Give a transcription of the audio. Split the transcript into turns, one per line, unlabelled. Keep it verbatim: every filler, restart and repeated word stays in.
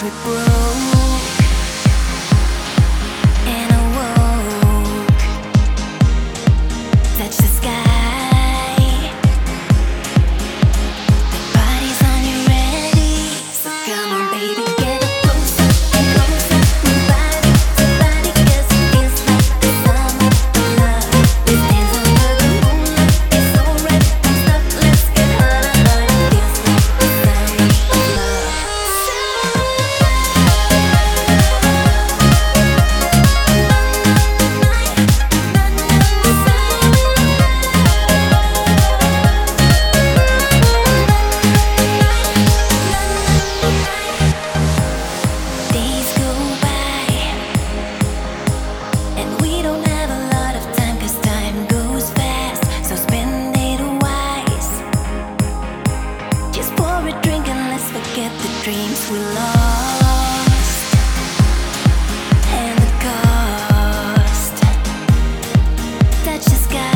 we broke and awoke. Touch the sky. The body's on you ready. So come on, baby, get up closer and closer. Move body to body, 'cause it feels like the summer of love. Let's dance under the moonlight. It's alright, don't stop, let's get hot, hot. It feels like the summer of love. Days go by and we don't have a lot of time, 'cause time goes fast, so spend it wise. Just pour a drink and let's forget the dreams we lost and the cost. Touch the sky.